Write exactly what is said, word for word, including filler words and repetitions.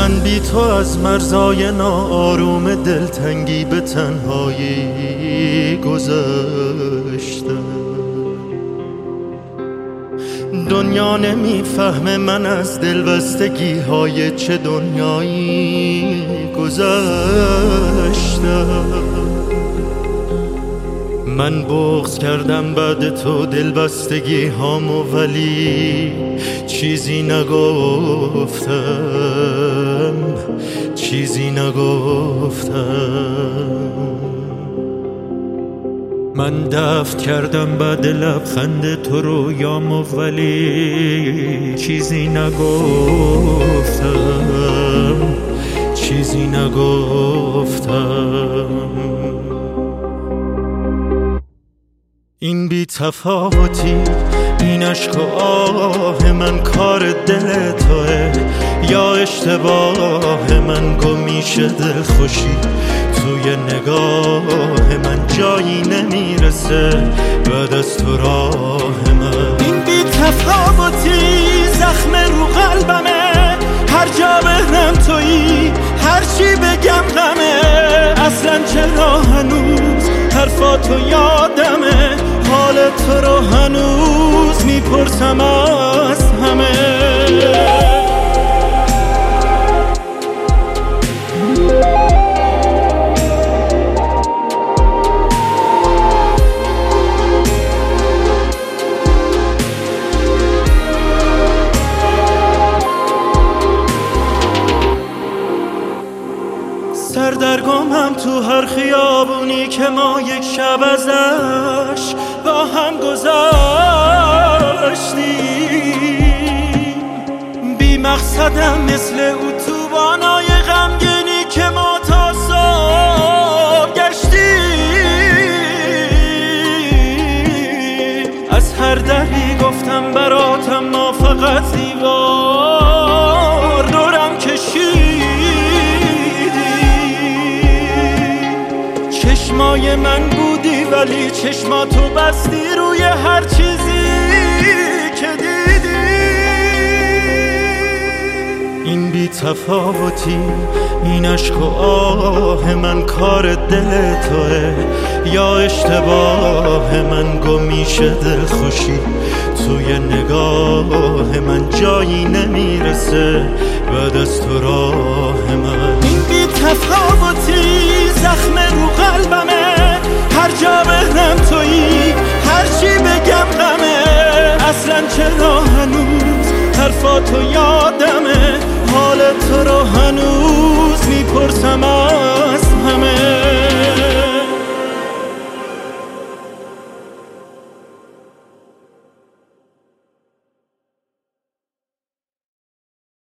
من بی تو از مرزای ناآروم دلتنگی به تنهایی گذشتم. دنیا نمیفهمه من از دلبستگی های چه دنیایی گذشتم. من بغض کردم بعد تو دلبستگی هامو، ولی چیزی نگفتم، چیزی نگفتم. من دفن کردم بعد لبخند تو رویامو، ولی چیزی نگفتم، چیزی نگفتم. این بی تفاوتی، این عشق و آه من کار دل توه یا اشتباه من؟ گم میشه دل خوشی توی نگاه من، جایی نمیرسه بعد از تو راه من. این بی تفاوتی زخم رو قلبمه، هر جا بهنم تویی، هر چی بگم غمه. اصلا چرا هنوز حرفاتو یادمه، حال تو رو هنوز میپرسم از همه. سردرگمم تو هر خیابونی که ما یک شب ازش با هم گذاشتیم. بی مقصدم مثل اتوبانای غمگینی که ما تا صبح گشتیم. از هر دری گفتم براتم، ما فقط دیوار دورم کشید. چشمای من بودی ولی چشماتو بستی روی هر چیزی که دیدی. این بی تفاوتی، این عشق و آه من کار دل توه یا اشتباه من؟ گم میشه دل خوشی توی نگاه من، جایی نمیرسه بعد از تو راه من. این بی تفاوتی زخم رو قلبمه، هر جا بهنم تویی، هر چی بگم غمه. اصلا چرا هنوز حرفاتو یادمه، حال تو رو هنوز میپرسم از